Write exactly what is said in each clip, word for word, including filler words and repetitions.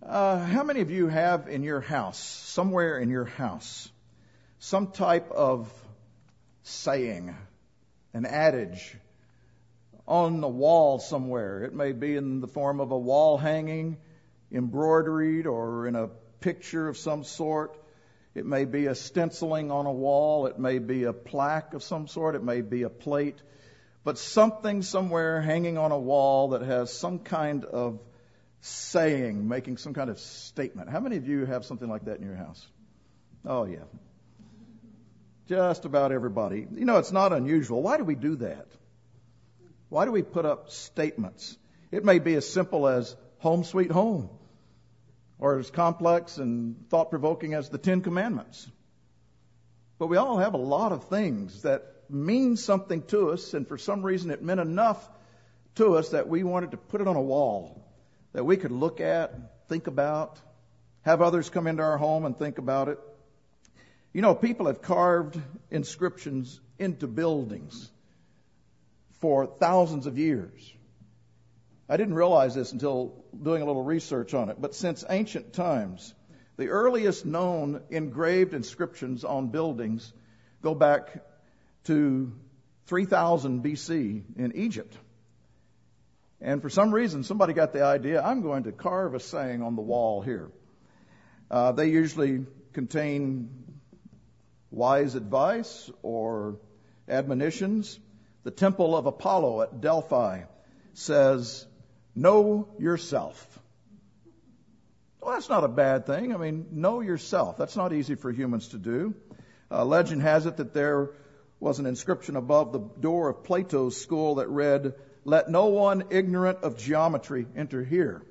Uh, how many of you have in your house, somewhere in your house, some type of saying, an adage on the wall somewhere? It may be in the form of a wall hanging, embroidered, or in a picture of some sort. It may be a stenciling on a wall. It may be a plaque of some sort. It may be a plate. But something somewhere hanging on a wall that has some kind of saying, making some kind of statement. How many of you have something like that in your house? Oh, yeah. Just about everybody. You know, it's not unusual. Why do we do that? Why do we put up statements? It may be as simple as home sweet home, or as complex and thought-provoking as the Ten Commandments. But we all have a lot of things that mean something to us, and for some reason it meant enough to us that we wanted to put it on a wall that we could look at, think about, have others come into our home and think about it. You know, people have carved inscriptions into buildings for thousands of years. I didn't realize this until doing a little research on it, but since ancient times, the earliest known engraved inscriptions on buildings go back to three thousand B C in Egypt. And for some reason, somebody got the idea, I'm going to carve a saying on the wall here. Uh, they usually contain wise advice or admonitions. The Temple of Apollo at Delphi says, know yourself. Well, that's not a bad thing. I mean, know yourself. That's not easy for humans to do. Uh, legend has it that there was an inscription above the door of Plato's school that read, let no one ignorant of geometry enter here.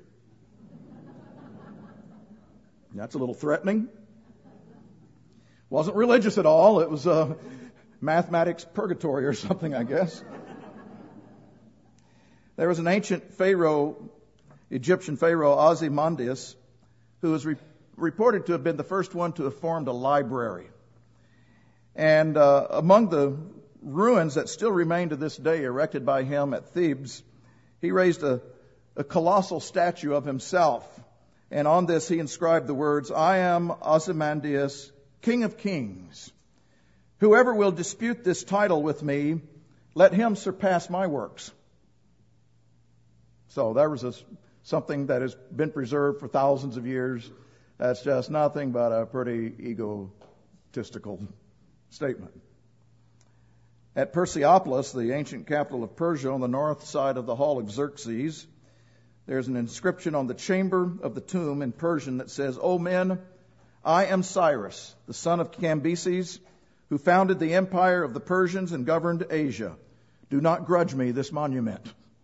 That's a little threatening. Wasn't religious at all. It was uh, mathematics purgatory or something, I guess. There was an ancient pharaoh, Egyptian pharaoh Ozymandias, who was re- reported to have been the first one to have formed a library. And uh, among the ruins that still remain to this day, erected by him at Thebes, he raised a, a colossal statue of himself. And on this he inscribed the words, I am Ozymandias, King of Kings. Whoever will dispute this title with me, let him surpass my works. So there was a, something that has been preserved for thousands of years. That's just nothing but a pretty egotistical statement. At Persepolis, the ancient capital of Persia, on the north side of the Hall of Xerxes, there's an inscription on the chamber of the tomb in Persian that says, O men, I am Cyrus, the son of Cambyses, who founded the empire of the Persians and governed Asia. Do not grudge me this monument.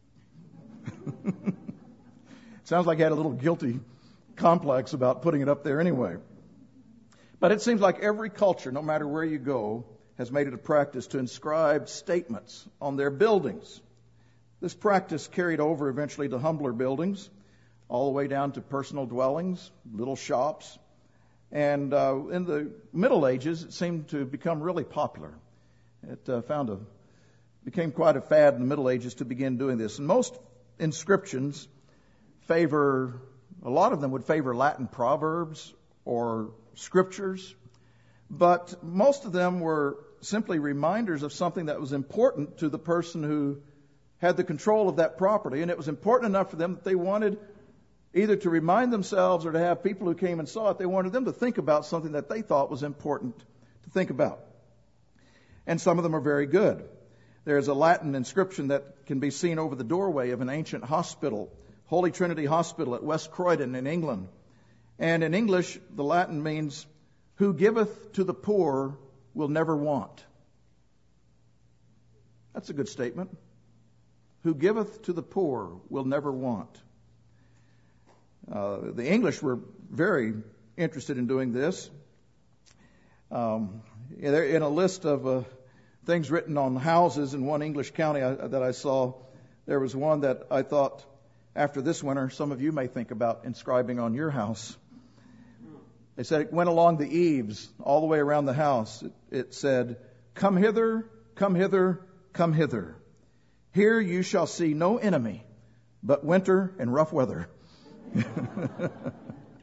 Sounds like he had a little guilty complex about putting it up there anyway. But it seems like every culture, no matter where you go, has made it a practice to inscribe statements on their buildings. This practice carried over eventually to humbler buildings, all the way down to personal dwellings, little shops. And uh, in the Middle Ages, it seemed to become really popular. It uh, found a became quite a fad in the Middle Ages to begin doing this. And most inscriptions favor, a lot of them would favor Latin proverbs or scriptures, but most of them were simply reminders of something that was important to the person who had the control of that property, and it was important enough for them that they wanted either to remind themselves or to have people who came and saw it, they wanted them to think about something that they thought was important to think about. And some of them are very good. There's a Latin inscription that can be seen over the doorway of an ancient hospital, Holy Trinity Hospital at West Croydon in England. And in English, the Latin means, who giveth to the poor will never want. That's a good statement. Who giveth to the poor will never want. Uh, the English were very interested in doing this. Um, in a list of uh, things written on houses in one English county I, that I saw, there was one that I thought, after this winter, some of you may think about inscribing on your house. They said it went along the eaves, all the way around the house. It, it said, come hither, come hither, come hither. Here you shall see no enemy, but winter and rough weather.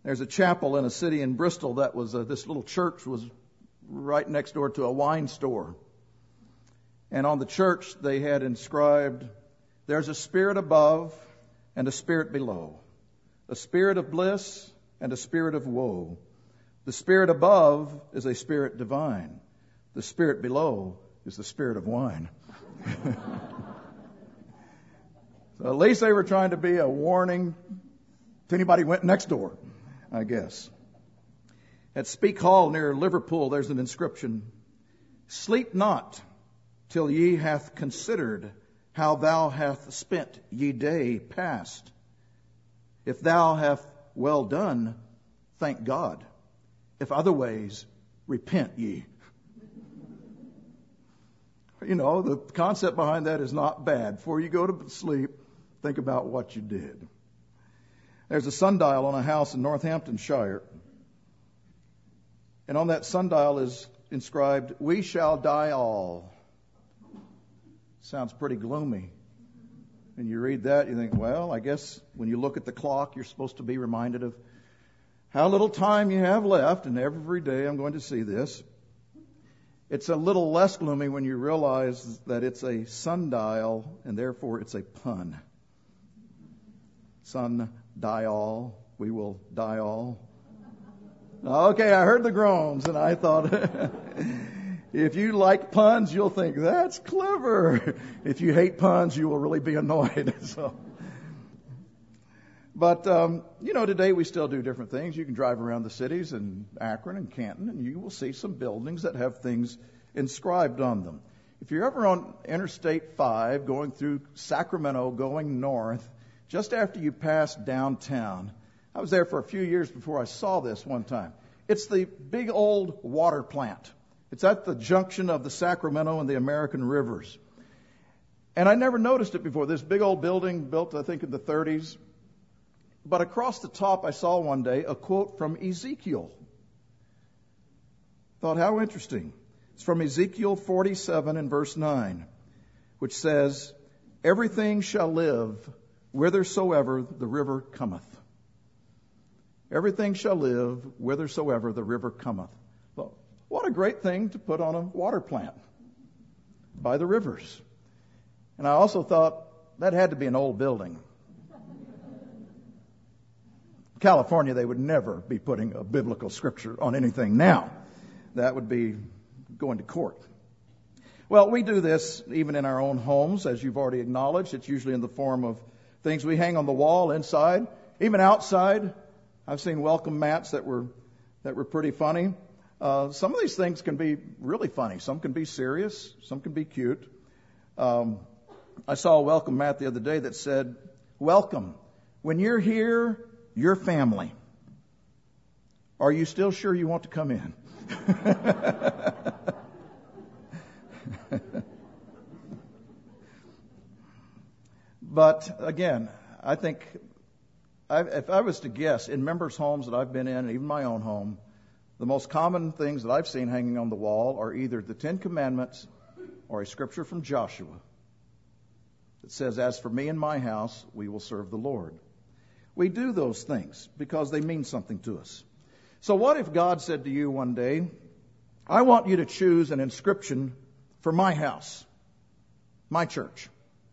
There's a chapel in a city in Bristol that was a, this little church was right next door to a wine store. And on the church they had inscribed, "There's a spirit above and a spirit below, a spirit of bliss and a spirit of woe. The spirit above is a spirit divine. The spirit below is the spirit of wine." So at least they were trying to be a warning to anybody who went next door, I guess. At Speke Hall near Liverpool, there's an inscription, "Sleep not till ye hath considered how thou hath spent ye day past. If thou have well done, thank God. If otherways, repent ye." You know, the concept behind that is not bad. Before you go to sleep, think about what you did. There's a sundial on a house in Northamptonshire. And on that sundial is inscribed, "We shall die all." Sounds pretty gloomy. And you read that, you think, well, I guess when you look at the clock, you're supposed to be reminded of how little time you have left, and every day I'm going to see this. It's a little less gloomy when you realize that it's a sundial, and therefore it's a pun. Sundial, we will die all. Okay, I heard the groans, and I thought, if you like puns, you'll think, that's clever. If you hate puns, you will really be annoyed. So, But, um, you know, today we still do different things. You can drive around the cities in Akron and Canton, and you will see some buildings that have things inscribed on them. If you're ever on Interstate five going through Sacramento, going north, just after you pass downtown, I was there for a few years before I saw this one time. It's the big old water plant. It's at the junction of the Sacramento and the American rivers. And I never noticed it before. This big old building built, I think, in the thirties. But across the top, I saw one day a quote from Ezekiel. Thought, how interesting. It's from Ezekiel forty-seven and verse nine, which says, "Everything shall live whithersoever the river cometh." Everything shall live whithersoever the river cometh. Well, what a great thing to put on a water plant by the rivers. And I also thought that had to be an old building. California, they would never be putting a biblical scripture on anything now. That would be going to court. Well, we do this even in our own homes, as you've already acknowledged. It's usually in the form of things we hang on the wall inside, even outside. I've seen welcome mats that were that were pretty funny. Uh, some of these things can be really funny. Some can be serious. Some can be cute. Um, I saw a welcome mat the other day that said, "Welcome. When you're here, your family. Are you still sure you want to come in?" But again, I think I, if I was to guess, in members' homes that I've been in, and even my own home, the most common things that I've seen hanging on the wall are either the Ten Commandments or a scripture from Joshua that says, "As for me and my house, we will serve the Lord." We do those things because they mean something to us. So what if God said to you one day, "I want you to choose an inscription for my house, my church.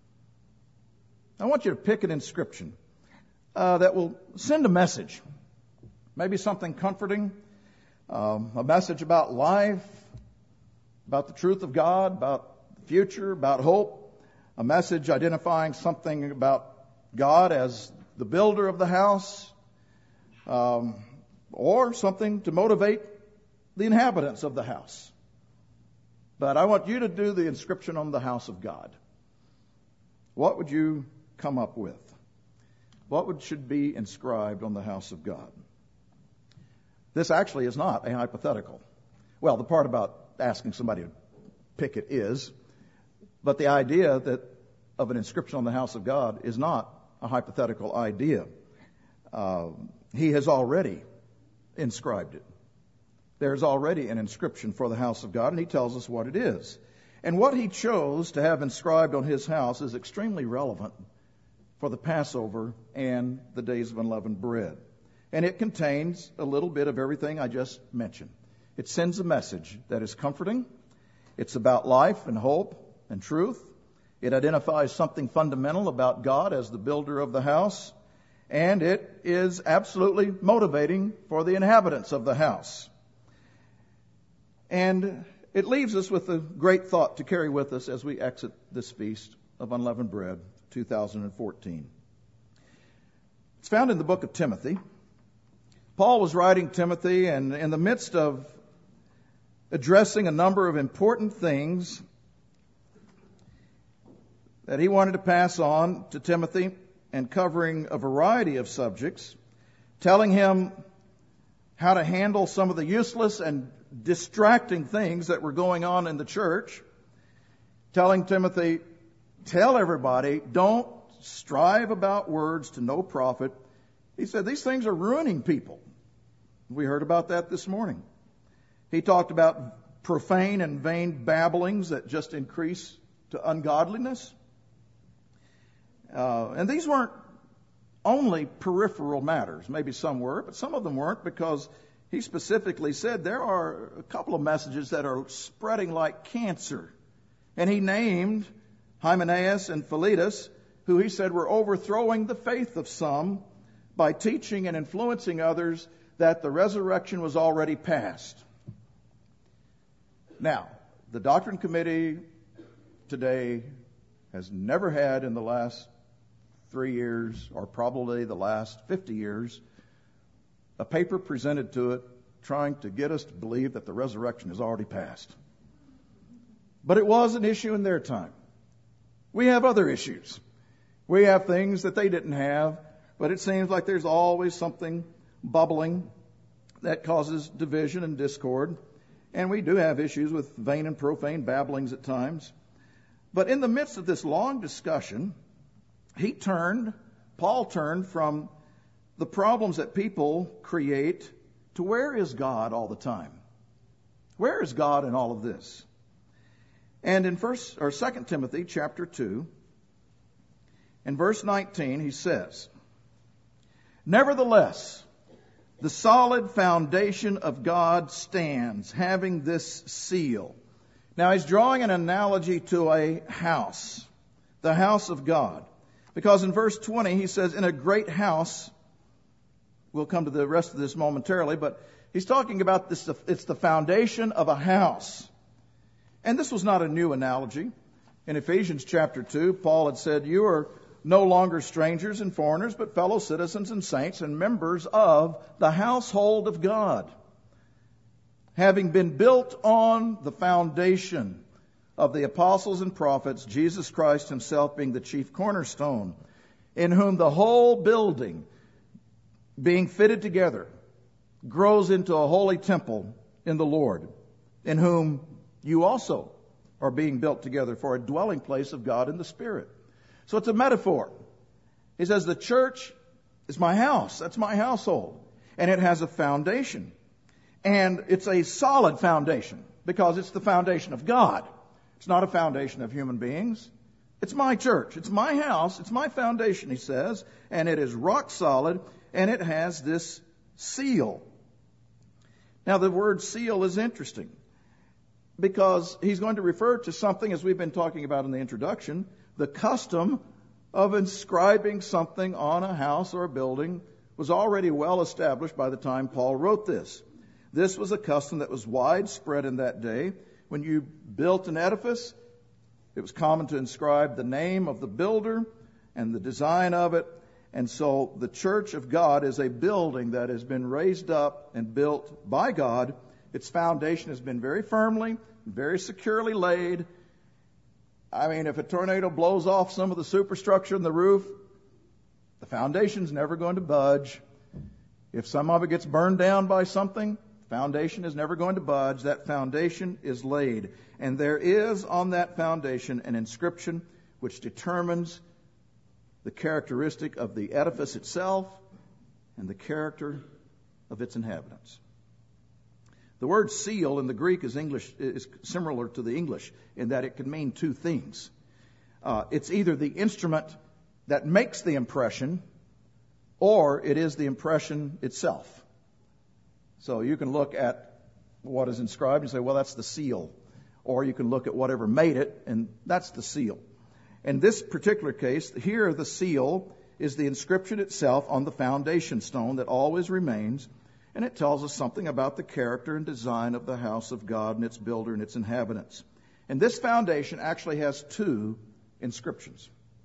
I want you to pick an inscription uh, that will send a message, maybe something comforting, um, a message about life, about the truth of God, about the future, about hope, a message identifying something about God as the builder of the house, um, or something to motivate the inhabitants of the house. But I want you to do the inscription on the house of God." What would you come up with? What would should be inscribed on the house of God? This actually is not a hypothetical. Well, the part about asking somebody to pick it is, but the idea that of an inscription on the house of God is not a hypothetical idea. Uh, he has already inscribed it. There's already an inscription for the house of God, and he tells us what it is. And what he chose to have inscribed on his house is extremely relevant for the Passover and the days of unleavened bread. And it contains a little bit of everything I just mentioned. It sends a message that is comforting. It's about life and hope and truth. It identifies something fundamental about God as the builder of the house. And it is absolutely motivating for the inhabitants of the house. And it leaves us with a great thought to carry with us as we exit this Feast of Unleavened Bread, two thousand fourteen. It's found in the book of Timothy. Paul was writing Timothy, and in the midst of addressing a number of important things that he wanted to pass on to Timothy, and covering a variety of subjects, telling him how to handle some of the useless and distracting things that were going on in the church, telling Timothy, tell everybody, don't strive about words to no profit. He said these things are ruining people. We heard about that this morning. He talked about profane and vain babblings that just increase to ungodliness. Uh, and these weren't only peripheral matters. Maybe some were, but some of them weren't, because he specifically said there are a couple of messages that are spreading like cancer. And he named Hymenaeus and Philetus, who he said were overthrowing the faith of some by teaching and influencing others that the resurrection was already past. Now, the Doctrine Committee today has never had in the last three years, or probably the last fifty years, a paper presented to it trying to get us to believe that the resurrection is already past. But it was an issue in their time. We have other issues. We have things that they didn't have, but it seems like there's always something bubbling that causes division and discord. And we do have issues with vain and profane babblings at times. But in the midst of this long discussion, he turned, Paul turned from the problems that people create to where is God all the time? Where is God in all of this? And in first or Second Timothy chapter two, in verse nineteen, he says, nevertheless, the solid foundation of God stands, having this seal. Now he's drawing an analogy to a house, the house of God. Because in verse twenty, he says, in a great house, we'll come to the rest of this momentarily, but he's talking about this, it's the foundation of a house. And this was not a new analogy. In Ephesians chapter two, Paul had said, you are no longer strangers and foreigners, but fellow citizens and saints and members of the household of God, having been built on the foundation of the apostles and prophets, Jesus Christ himself being the chief cornerstone, in whom the whole building, being fitted together, grows into a holy temple in the Lord, in whom you also are being built together for a dwelling place of God in the Spirit. So it's a metaphor. He says the church is my house. That's my household. And it has a foundation. And it's a solid foundation because it's the foundation of God. It's not a foundation of human beings. It's my church. It's my house. It's my foundation, he says. And it is rock solid. And it has this seal. Now, the word seal is interesting because he's going to refer to something, as we've been talking about in the introduction, the custom of inscribing something on a house or a building was already well established by the time Paul wrote this. This was a custom that was widespread in that day. When you built an edifice, it was common to inscribe the name of the builder and the design of it. And so the church of God is a building that has been raised up and built by God. Its foundation has been very firmly, very securely laid. I mean, if a tornado blows off some of the superstructure in the roof, the foundation's never going to budge. If some of it gets burned down by something, the foundation is never going to budge. That foundation is laid. And there is on that foundation an inscription which determines the characteristic of the edifice itself and the character of its inhabitants. The word seal in the Greek is English is similar to the English in that it can mean two things. Uh, it's either the instrument that makes the impression, or it is the impression itself. So you can look at what is inscribed and say, well, that's the seal. Or you can look at whatever made it, and that's the seal. In this particular case, here the seal is the inscription itself on the foundation stone that always remains, and it tells us something about the character and design of the house of God and its builder and its inhabitants. And this foundation actually has two inscriptions.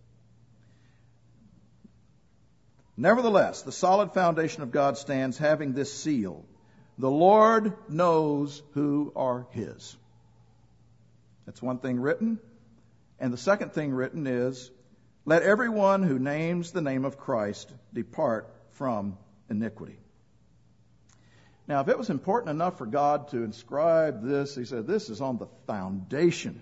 Nevertheless, the solid foundation of God stands having this seal. The Lord knows who are His. That's one thing written. And the second thing written is, let everyone who names the name of Christ depart from iniquity. Now, if it was important enough for God to inscribe this, He said, this is on the foundation.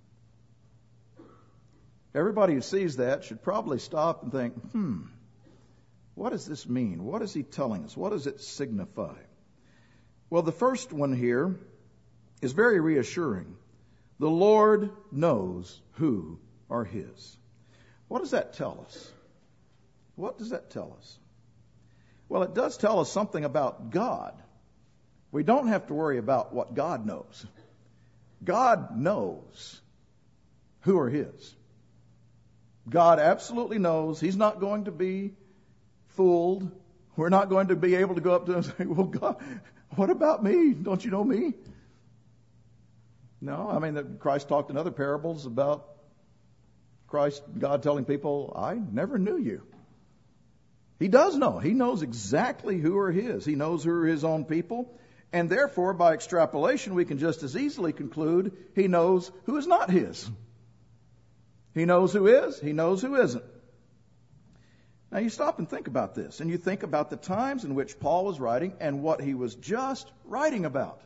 Everybody who sees that should probably stop and think, hmm, what does this mean? What is He telling us? What does it signify? Well, the first one here is very reassuring. The Lord knows who are His. What does that tell us? What does that tell us? Well, it does tell us something about God. We don't have to worry about what God knows. God knows who are His. God absolutely knows. He's not going to be fooled. We're not going to be able to go up to Him and say, well, God, what about me? Don't you know me? No, I mean, Christ talked in other parables about Christ, God telling people, I never knew you. He does know. He knows exactly who are His. He knows who are His own people. And therefore, by extrapolation, we can just as easily conclude He knows who is not His. He knows who is. He knows who isn't. Now, you stop and think about this, and you think about the times in which Paul was writing and what he was just writing about.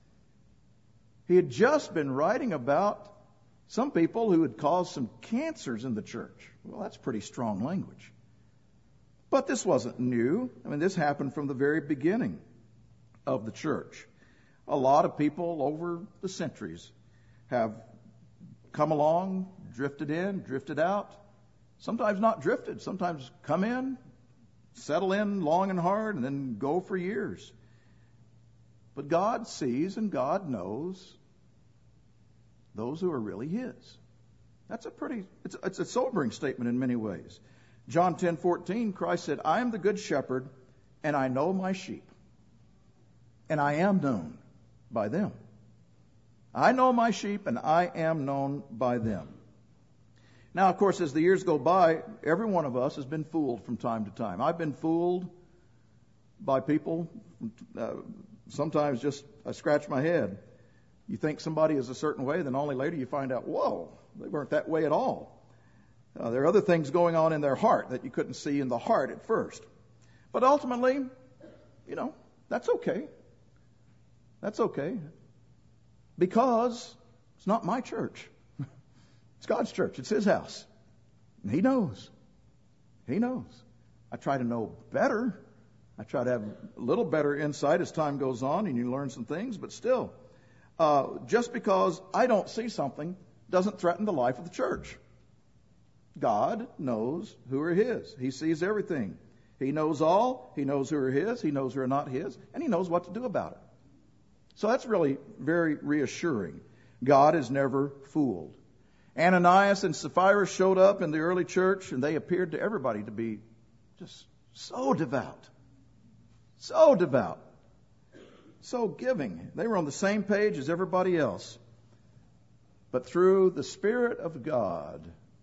He had just been writing about some people who had caused some cancers in the church. Well, that's pretty strong language. But this wasn't new. I mean, this happened from the very beginning of the church. A lot of people over the centuries have come along, drifted in, drifted out. Sometimes not drifted, sometimes come in, settle in long and hard, and then go for years. But God sees and God knows those who are really His. That's a pretty, it's, it's a sobering statement in many ways. John ten fourteen, Christ said, I am the good shepherd, and I know my sheep, and I am known by them. I know my sheep, and I am known by them. Now, of course, as the years go by, every one of us has been fooled from time to time. I've been fooled by people. Uh, sometimes just I scratch my head. You think somebody is a certain way, then only later you find out, whoa, they weren't that way at all. Uh, there are other things going on in their heart that you couldn't see in the heart at first. But ultimately, you know, that's okay. That's okay. Because it's not my church. It's God's church. It's His house. And He knows. He knows. I try to know better. I try to have a little better insight as time goes on and you learn some things, but still, uh, just because I don't see something doesn't threaten the life of the church. God knows who are His. He sees everything. He knows all. He knows who are His. He knows who are not His. And He knows what to do about it. So that's really very reassuring. God is never fooled. Ananias and Sapphira showed up in the early church, and they appeared to everybody to be just so devout. So devout. So giving. They were on the same page as everybody else. But through the Spirit of God,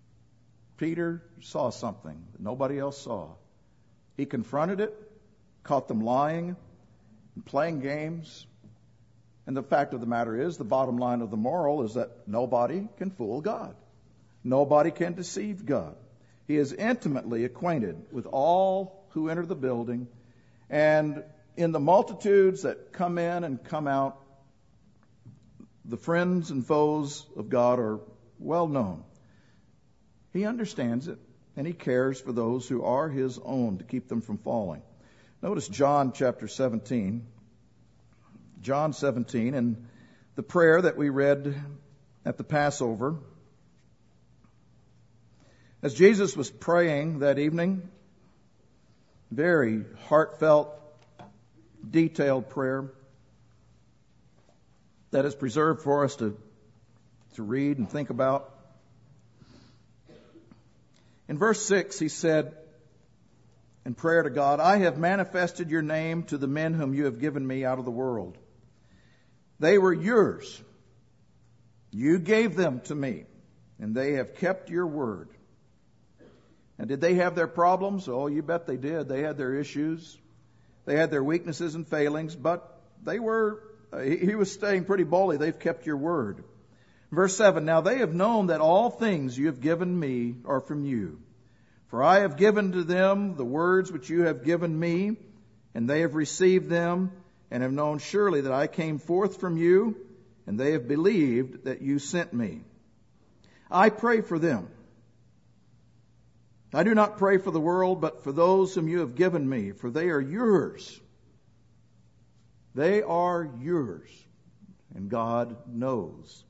Peter saw something that nobody else saw. He confronted it, caught them lying and playing games. And the fact of the matter is, the bottom line of the moral is that nobody can fool God. Nobody can deceive God. He is intimately acquainted with all who enter the building. And in the multitudes that come in and come out, the friends and foes of God are well known. He understands it, and He cares for those who are His own to keep them from falling. Notice John chapter seventeen. John seventeen, and the prayer that we read at the Passover. As Jesus was praying that evening, Very heartfelt, detailed prayer that is preserved for us to, to read and think about. In verse six, he said in prayer to God, I have manifested your name to the men whom you have given me out of the world. They were yours. You gave them to me, and they have kept your word. And did they have their problems? Oh, you bet they did. They had their issues. They had their weaknesses and failings, but they were, he, he was saying pretty boldly, they've kept your word. Verse seven, now they have known that all things you have given me are from you. For I have given to them the words which you have given me, and they have received them, and have known surely that I came forth from you, and they have believed that you sent me. I pray for them. I do not pray for the world, but for those whom you have given me, for they are yours. They are yours, and God knows.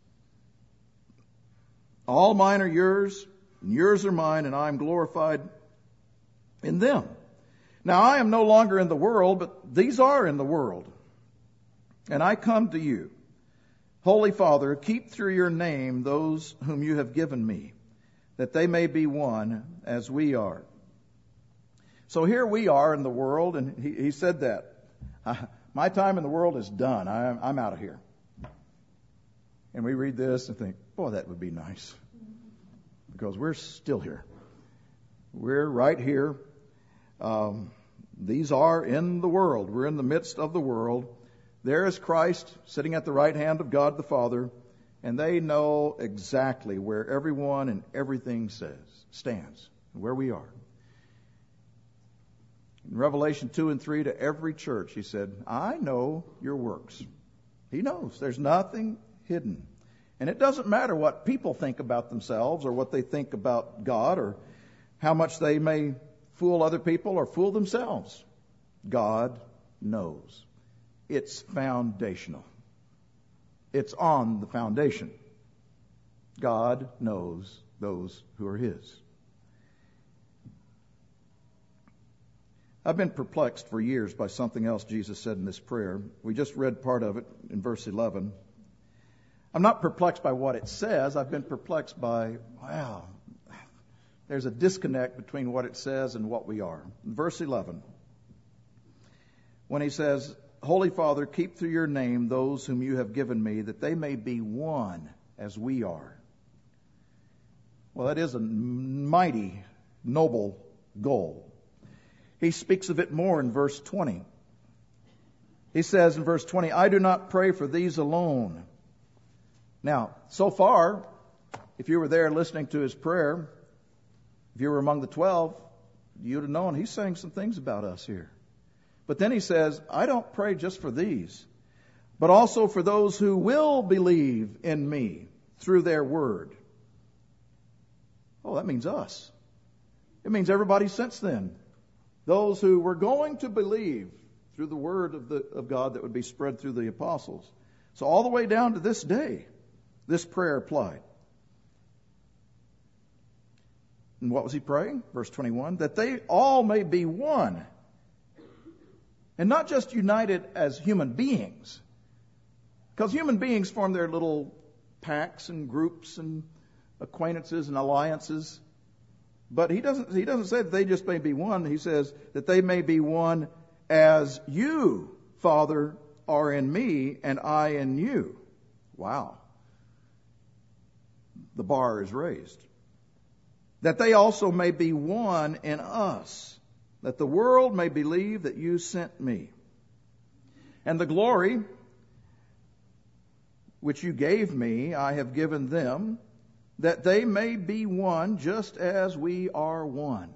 All mine are yours, and yours are mine, and I am glorified in them. Now I am no longer in the world, but these are in the world. And I come to you. Holy Father, keep through your name those whom you have given me, that they may be one as we are. So here we are in the world, and he, he said that. My time in the world is done. I, I'm out of here. And we read this and think, boy, that would be nice. Because we're still here. We're right here. Um, these are in the world. We're in the midst of the world. There is Christ sitting at the right hand of God the Father, and they know exactly where everyone and everything says, stands, where we are. In Revelation two and three, to every church, he said, I know your works. He knows. There's nothing hidden. And it doesn't matter what people think about themselves or what they think about God or how much they may fool other people or fool themselves. God knows. It's foundational. It's on the foundation. God knows those who are His. I've been perplexed for years by something else Jesus said in this prayer. We just read part of it in verse eleven. I'm not perplexed by what it says. I've been perplexed by, wow, there's a disconnect between what it says and what we are. In verse eleven, when he says, Holy Father, keep through your name those whom you have given me, that they may be one as we are. Well, that is a mighty, noble goal. He speaks of it more in verse twenty. He says in verse twenty, I do not pray for these alone. Now, so far, if you were there listening to his prayer, if you were among the twelve, you'd have known he's saying some things about us here. But then he says, I don't pray just for these, but also for those who will believe in me through their word. Oh, that means us. It means everybody since then. Those who were going to believe through the word of, the, of God that would be spread through the apostles. So all the way down to this day, this prayer applied. And what was he praying? Verse twenty-one, that they all may be one. And not just united as human beings. Because human beings form their little packs and groups and acquaintances and alliances. But he doesn't, he doesn't say that they just may be one. He says that they may be one as you, Father, are in me and I in you. Wow. The bar is raised. That they also may be one in us, that the world may believe that you sent me. And the glory which you gave me, I have given them, that they may be one just as we are one.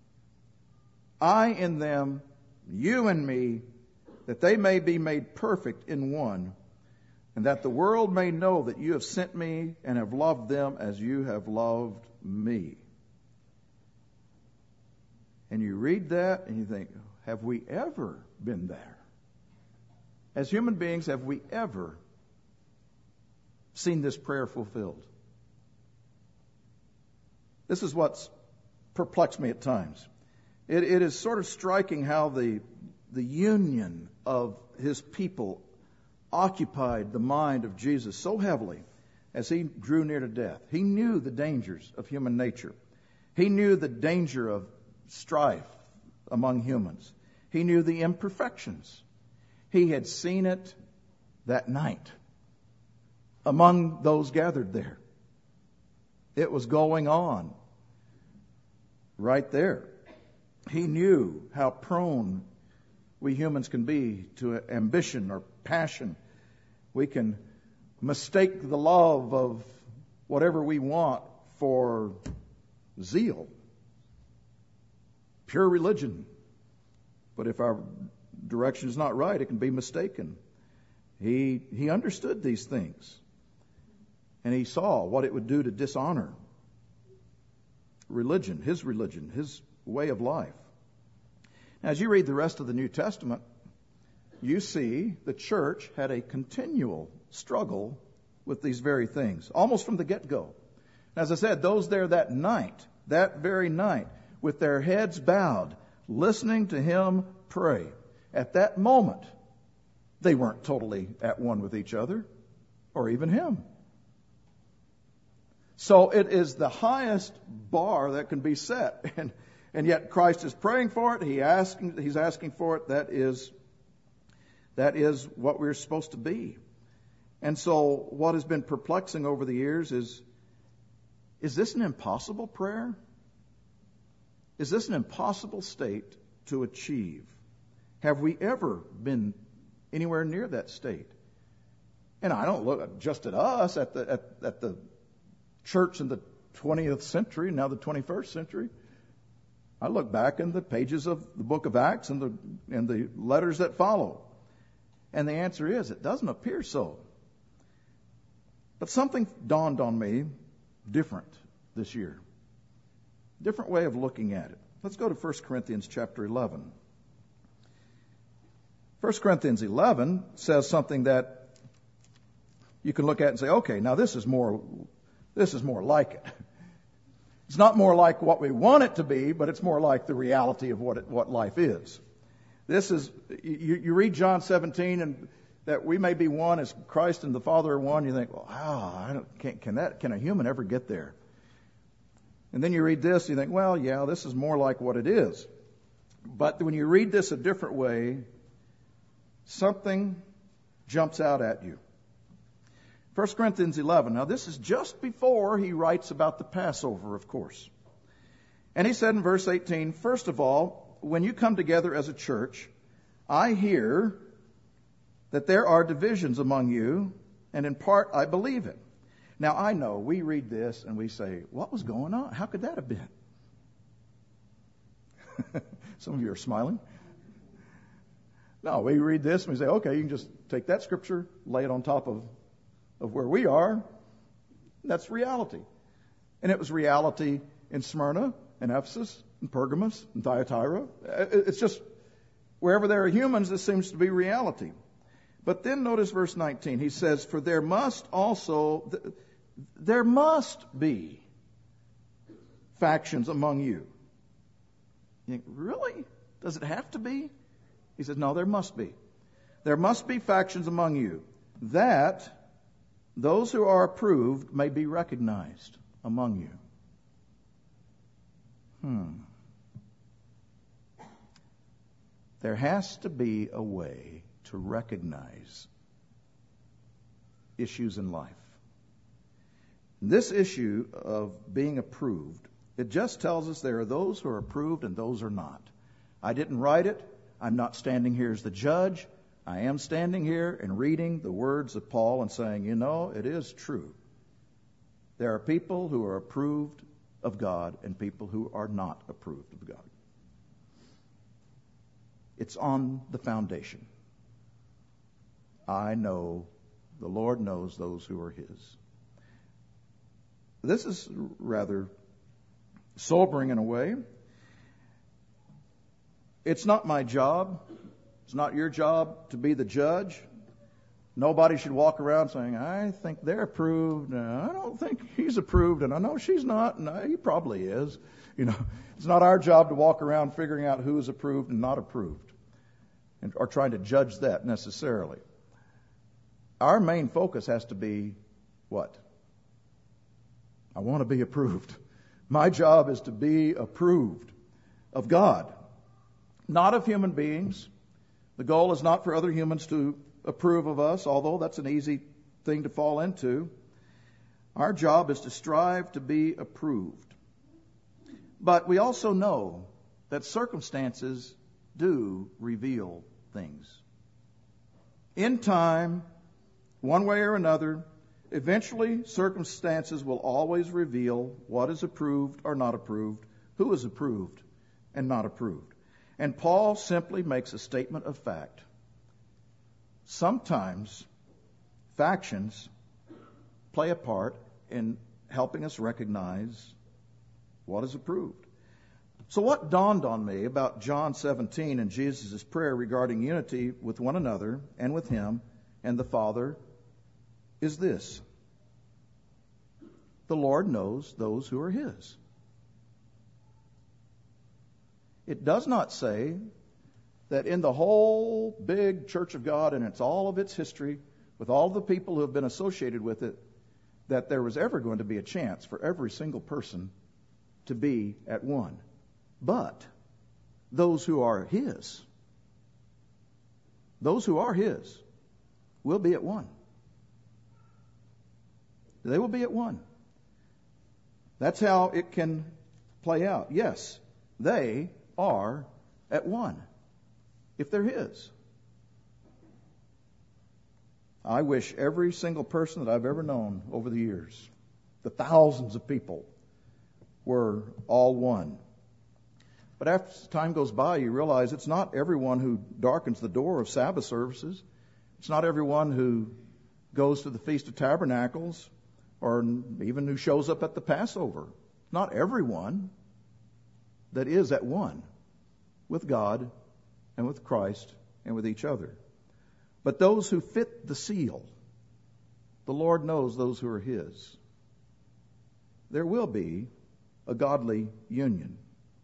I in them, you in me, that they may be made perfect in one, and that the world may know that you have sent me and have loved them as you have loved me. And you read that and you think, have we ever been there? As human beings, have we ever seen this prayer fulfilled? This is what's perplexed me at times. It, it is sort of striking how the, the union of his people occupied the mind of Jesus so heavily as he drew near to death. He knew the dangers of human nature. He knew the danger of strife among humans. He knew the imperfections. He had seen it that night among those gathered there. It was going on right there. He knew how prone we humans can be to ambition or passion. We can mistake the love of whatever we want for zeal, pure religion. But if our direction is not right, it can be mistaken. He, he understood these things. And he saw what it would do to dishonor religion, his religion, his way of life. Now, as you read the rest of the New Testament, you see the church had a continual struggle with these very things, almost from the get-go. As I said, those there that night, that very night, with their heads bowed, listening to him pray, at that moment, they weren't totally at one with each other, or even him. So it is the highest bar that can be set. And, and yet Christ is praying for it. He asking, he's asking for it. That is, that is what we're supposed to be. And so what has been perplexing over the years is, is this an impossible prayer? Is this an impossible state to achieve? Have we ever been anywhere near that state? And I don't look just at us, at the, at, at the church in the twentieth century, now the twenty-first century. I look back in the pages of the book of Acts and the, and the letters that follow. And the answer is, it doesn't appear so. But something dawned on me different this year. Different way of looking at it. Let's go to First Corinthians chapter eleven. First Corinthians eleven says something that you can look at and say, okay, now this is more, this is more like it. It's not more like what we want it to be, but it's more like the reality of what it, what life is. This is, you, you read John seventeen, and that we may be one as Christ and the Father are one. You think, well, wow, I don't, can, can that, can a human ever get there? And then you read this, you think, well, yeah, this is more like what it is. But when you read this a different way, something jumps out at you. First Corinthians eleven. Now, this is just before he writes about the Passover, of course. And he said in verse eighteen, first of all, when you come together as a church, I hear that there are divisions among you, and in part I believe it. Now, I know we read this and we say, what was going on? How could that have been? Some of you are smiling. No, we read this and we say, okay, you can just take that scripture, lay it on top of, of where we are. That's reality. And it was reality in Smyrna, and Ephesus, and Pergamos, and Thyatira. It's just, wherever there are humans, this seems to be reality. But then notice verse nineteen. He says, for there must also, there must be factions among you. You think, really? Does it have to be? He says, no, there must be. There must be factions among you, that those who are approved may be recognized among you. Hmm. There has to be a way to recognize issues in life. This issue of being approved, it just tells us there are those who are approved and those who are not. I didn't write it. I'm not standing here as the judge. I am standing here and reading the words of Paul and saying, you know, it is true. There are people who are approved of God and people who are not approved of God. It's on the foundation. I know, the Lord knows those who are His. This is rather sobering in a way. It's not my job. It's not your job to be the judge. Nobody should walk around saying, I think they're approved, and I don't think he's approved, and I know she's not, and he probably is. You know, it's not our job to walk around figuring out who is approved and not approved, and, or trying to judge that necessarily. Our main focus has to be what? I want to be approved. My job is to be approved of God, not of human beings. The goal is not for other humans to approve of us, although that's an easy thing to fall into. Our job is to strive to be approved. But we also know that circumstances do reveal things. In time, one way or another, eventually circumstances will always reveal what is approved or not approved, who is approved and not approved. And Paul simply makes a statement of fact. Sometimes factions play a part in helping us recognize what is approved. So what dawned on me about John seventeen and Jesus' prayer regarding unity with one another and with Him and the Father is this. The Lord knows those who are His. It does not say that in the whole big Church of God and it's all of its history, with all the people who have been associated with it, that there was ever going to be a chance for every single person to be at one. But those who are His, those who are His, will be at one. They will be at one. That's how it can play out. Yes, they are at one. If they're His. I wish every single person that I've ever known over the years, the thousands of people, were all one. But after time goes by, you realize it's not everyone who darkens the door of Sabbath services. It's not everyone who goes to the Feast of Tabernacles or even who shows up at the Passover. Not everyone that is at one with God and with Christ and with each other. But those who fit the seal, the Lord knows those who are His. There will be a godly union.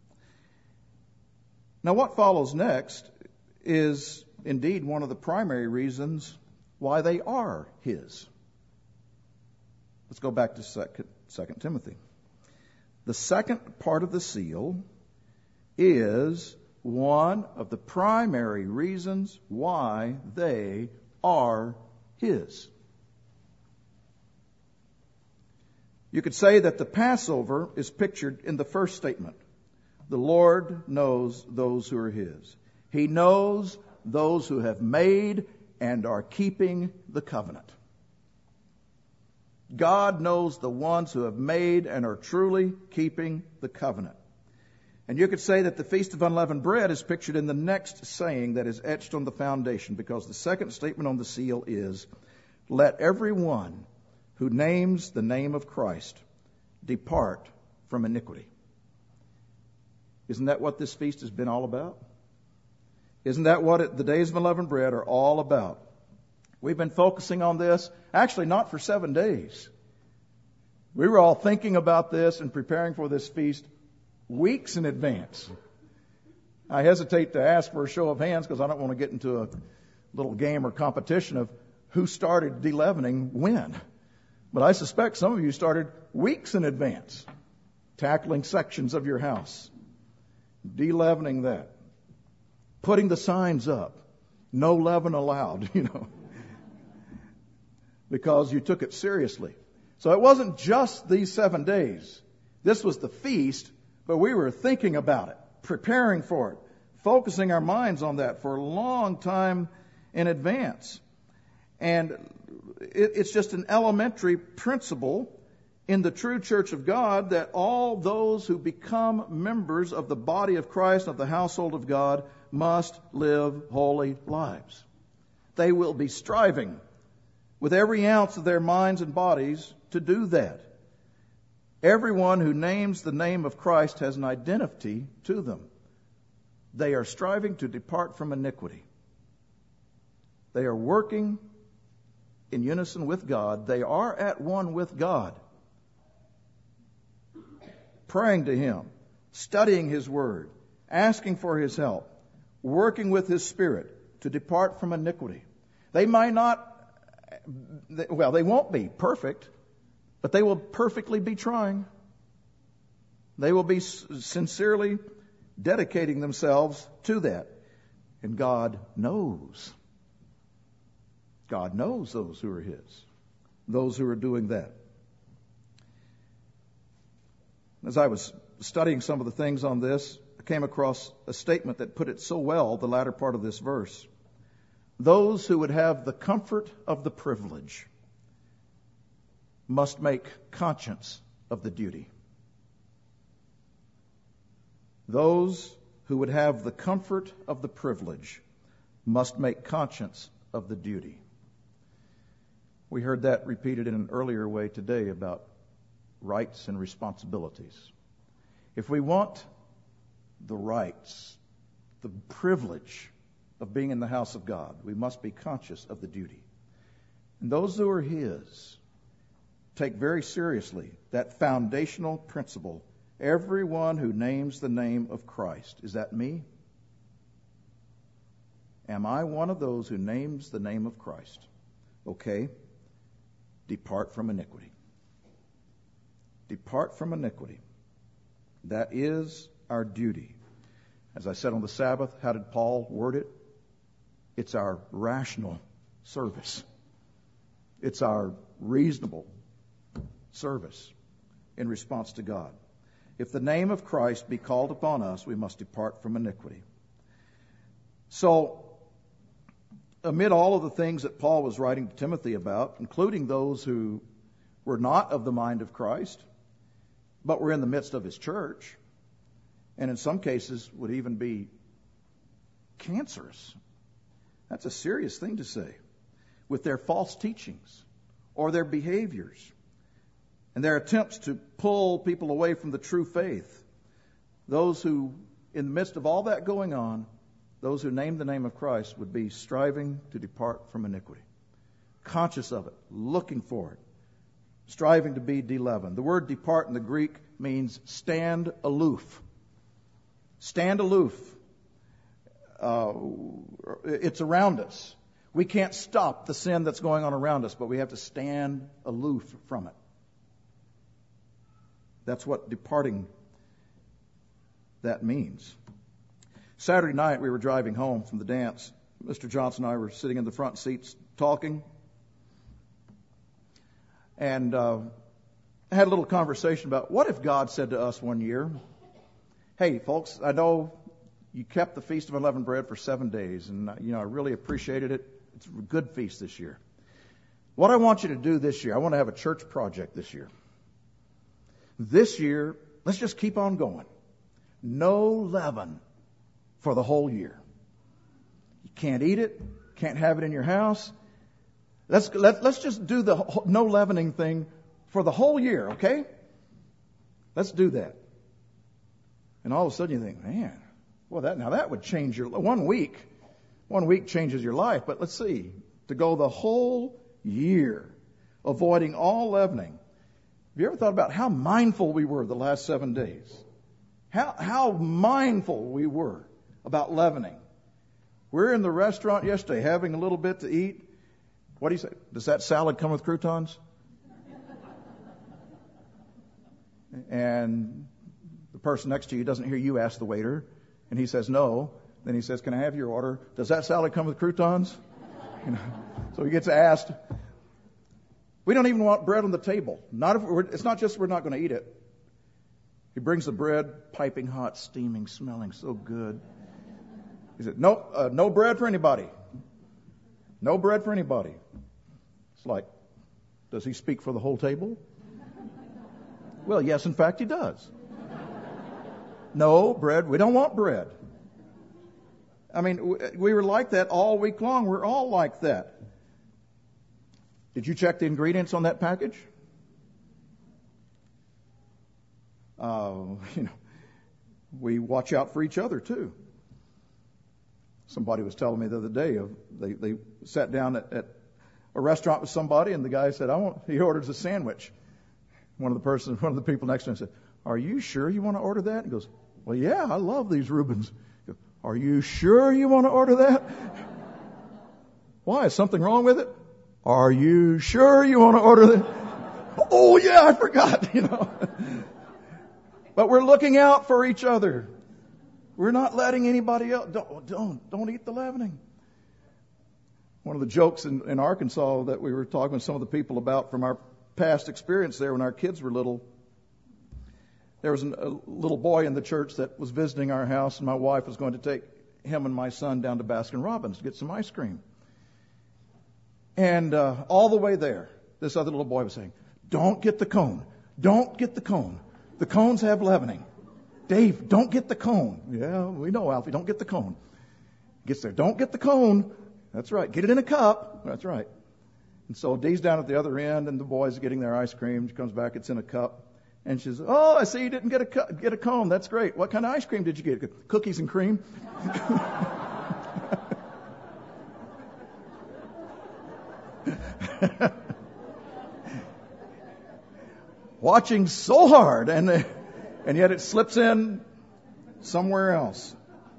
Now what follows next is indeed one of the primary reasons why they are His. Let's go back to Second Timothy. The second part of the seal is one of the primary reasons why they are His. You could say that the Passover is pictured in the first statement. The Lord knows those who are His. He knows those who have made and are keeping the covenant. God knows the ones who have made and are truly keeping the covenant. And you could say that the Feast of Unleavened Bread is pictured in the next saying that is etched on the foundation, because the second statement on the seal is, let everyone who names the name of Christ depart from iniquity. Isn't that what this feast has been all about? Isn't that what it, the days of unleavened bread are all about? We've been focusing on this, actually not for seven days. We were all thinking about this and preparing for this feast weeks in advance. I hesitate to ask for a show of hands because I don't want to get into a little game or competition of who started de-leavening when. But I suspect some of you started weeks in advance, tackling sections of your house, de-leavening that, putting the signs up, no leaven allowed, you know, because you took it seriously. So it wasn't just these seven days. This was the feast, but we were thinking about it, preparing for it, focusing our minds on that for a long time in advance. And it, it's just an elementary principle in the true church of God that all those who become members of the body of Christ, of the household of God, must live holy lives. They will be striving with every ounce of their minds and bodies to do that. Everyone who names the name of Christ has an identity to them. They are striving to depart from iniquity. They are working in unison with God. They are at one with God, praying to Him, studying His Word, asking for His help, working with His Spirit to depart from iniquity. They might not, well, they won't be perfect, but they will perfectly be trying. They will be sincerely dedicating themselves to that. And God knows. God knows those who are His, those who are doing that. As I was studying some of the things on this, I came across a statement that put it so well, the latter part of this verse. Those who would have the comfort of the privilege must make conscience of the duty. Those who would have the comfort of the privilege must make conscience of the duty. We heard that repeated in an earlier way today about rights and responsibilities. If we want the rights, the privilege of being in the house of God, we must be conscious of the duty. And those who are His take very seriously that foundational principle. Everyone who names the name of Christ. Is that me? Am I one of those who names the name of Christ? Okay. Depart from iniquity. Depart from iniquity. That is our duty. As I said on the Sabbath, how did Paul word it? It's our rational service. It's our reasonable service in response to God. If the name of Christ be called upon us, we must depart from iniquity. So, amid all of the things that Paul was writing to Timothy about, including those who were not of the mind of Christ, but were in the midst of his church, and in some cases would even be cancerous. That's a serious thing to say. With their false teachings or their behaviors and their attempts to pull people away from the true faith. Those who, in the midst of all that going on, those who name the name of Christ would be striving to depart from iniquity. Conscious of it, looking for it, striving to be de-leavened. The word depart in the Greek means stand aloof. Stand aloof. Uh, it's around us. We can't stop the sin that's going on around us, but we have to stand aloof from it. That's what departing that means. Saturday night, we were driving home from the dance. Mister Johnson and I were sitting in the front seats talking. And uh, had a little conversation about what if God said to us one year, hey, folks, I know you kept the Feast of Unleavened Bread for seven days, and you know I really appreciated it. It's a good feast this year. What I want you to do this year, I want to have a church project this year. This year, let's just keep on going. No leaven for the whole year. You can't eat it, can't have it in your house. Let's let, let's just do the no leavening thing for the whole year, okay? Let's do that. And all of a sudden you think, man, well that now that would change your one week. One week changes your life, but let's see, to go the whole year avoiding all leavening. Have you ever thought about how mindful we were the last seven days? How how mindful we were about leavening. We were in the restaurant yesterday having a little bit to eat. What do you say? Does that salad come with croutons? And the person next to you doesn't hear you ask the waiter, and he says no. Then he says, can I have your order? Does that salad come with croutons? You know, so he gets asked. We don't even want bread on the table. Not if we're, it's not just we're not going to eat it. He brings the bread, piping hot, steaming, smelling so good. He said, no, uh, no bread for anybody. No bread for anybody. It's like, does he speak for the whole table? Well, yes, in fact, he does. No bread. We don't want bread. I mean, we were like that all week long. We're all like that. Did you check the ingredients on that package? Uh, you know, we watch out for each other too. Somebody was telling me the other day, of they, they sat down at, at a restaurant with somebody, and the guy said, I want, he orders a sandwich. One of the person, one of the people next to him said, are you sure you want to order that? He goes, well, yeah, I love these Reubens. He goes, are you sure you want to order that? Why? Is something wrong with it? Are you sure you want to order that? Oh, yeah, I forgot, you know. But we're looking out for each other. We're not letting anybody else. Don't, don't, don't eat the leavening. One of the jokes in, in Arkansas that we were talking with some of the people about from our past experience there when our kids were little, there was an, a little boy in the church that was visiting our house, and my wife was going to take him and my son down to Baskin Robbins to get some ice cream. And uh, all the way there, this other little boy was saying, don't get the cone. Don't get the cone. The cones have leavening. Dave, don't get the cone. Yeah, we know, Alfie, don't get the cone. Gets there, don't get the cone. That's right. Get it in a cup. That's right. And so Dee's down at the other end, and the boys are getting their ice cream. She comes back, it's in a cup. And she says, oh, I see you didn't get a cu- get a cone. That's great. What kind of ice cream did you get? Cookies and cream? Watching so hard, and and yet it slips in somewhere else.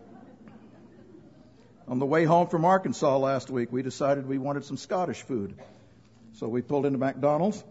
On the way home from Arkansas last week, we decided we wanted some Scottish food. So we pulled into McDonald's.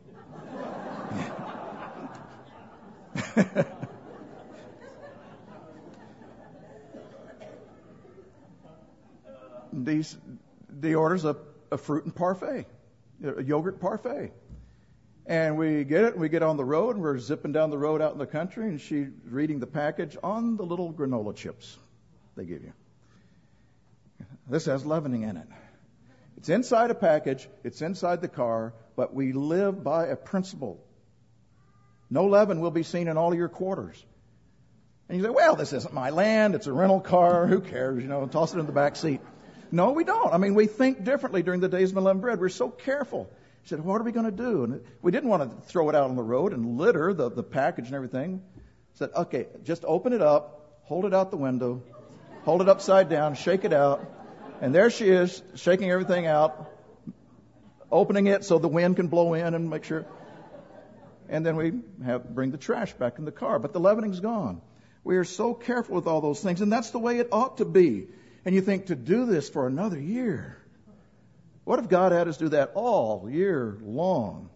These, the orders a, a fruit and parfait, a yogurt parfait. And we get it, and we get on the road, and we're zipping down the road out in the country, and she's reading the package on the little granola chips they give you. This has leavening in it. It's inside a package, it's inside the car, but we live by a principle. No leaven will be seen in all of your quarters. And you say, well, this isn't my land, it's a rental car, who cares, you know, toss it in the back seat. No, we don't. I mean, we think differently during the days of unleavened bread. We're so careful. He said, what are we going to do? And we didn't want to throw it out on the road and litter the, the package and everything. He said, okay, just open it up, hold it out the window, hold it upside down, shake it out. And there she is, shaking everything out, opening it so the wind can blow in and make sure. And then we have bring the trash back in the car. But the leavening's gone. We are so careful with all those things, and that's the way it ought to be. And you think, to do this for another year. What if God had us do that all year long?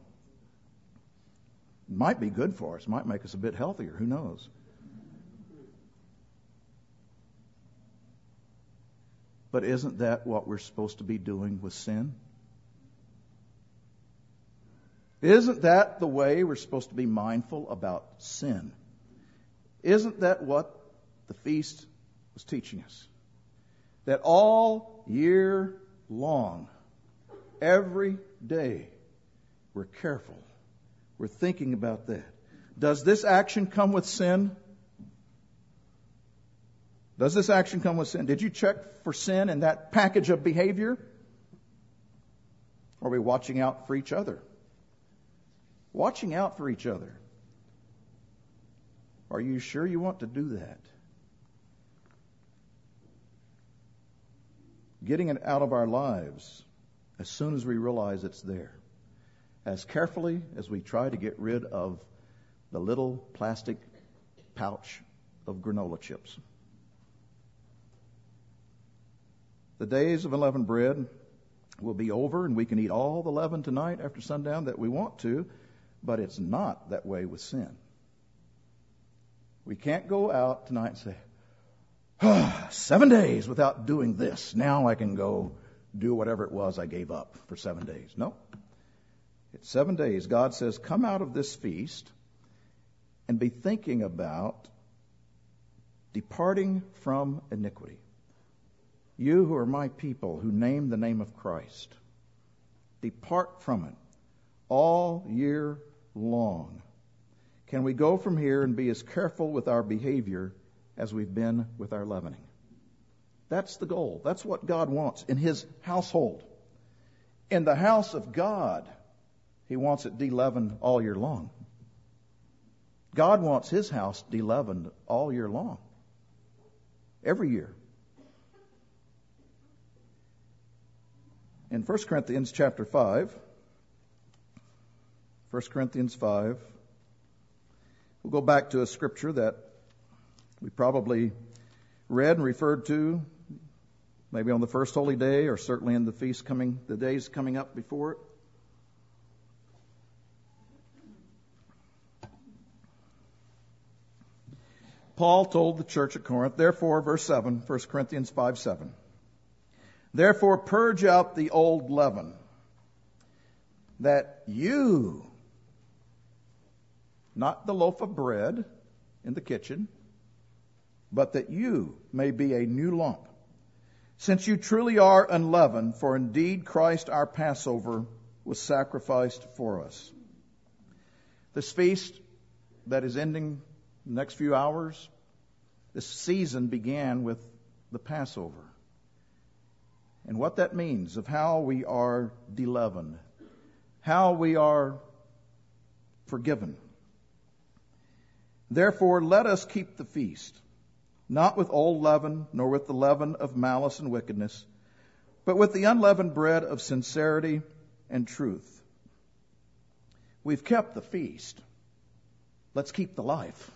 It might be good for us. It might make us a bit healthier. Who knows? But isn't that what we're supposed to be doing with sin? Isn't that the way we're supposed to be mindful about sin? Isn't that what the feast was teaching us? That all year long, every day, we're careful. We're thinking about that. Does this action come with sin? Does this action come with sin? Did you check for sin in that package of behavior? Or are we watching out for each other? Watching out for each other. Are you sure you want to do that? Getting it out of our lives as soon as we realize it's there. As carefully as we try to get rid of the little plastic pouch of granola chips. The days of unleavened bread will be over, and we can eat all the leaven tonight after sundown that we want to, but it's not that way with sin. We can't go out tonight and say, oh, seven days without doing this. Now I can go do whatever it was I gave up for seven days. No. It's seven days. God says, come out of this feast and be thinking about departing from iniquity. You who are my people, who name the name of Christ, depart from it all year long. Can we go from here and be as careful with our behavior as we've been with our leavening? That's the goal. That's what God wants in His household. In the house of God, He wants it de-leavened all year long. God wants His house de-leavened all year long. Every year. in First Corinthians chapter five. First Corinthians five. We'll go back to a scripture that we probably read and referred to maybe on the first holy day, or certainly in the feast coming, the days coming up before it. Paul told the church at Corinth, therefore, verse seven, First Corinthians five seven, therefore purge out the old leaven, that you, not the loaf of bread in the kitchen, but that you may be a new lump, since you truly are unleavened, for indeed Christ our Passover was sacrificed for us. This feast that is ending the next few hours, this season began with the Passover. And what that means of how we are de-leavened, how we are forgiven. Therefore, let us keep the feast, not with old leaven, nor with the leaven of malice and wickedness, but with the unleavened bread of sincerity and truth. We've kept the feast. Let's keep the life.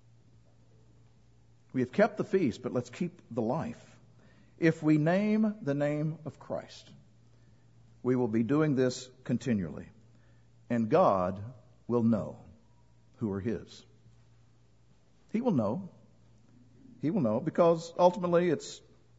We have kept the feast, but let's keep the life. If we name the name of Christ, we will be doing this continually. And God will know who are His. He will know. He will know, because ultimately it's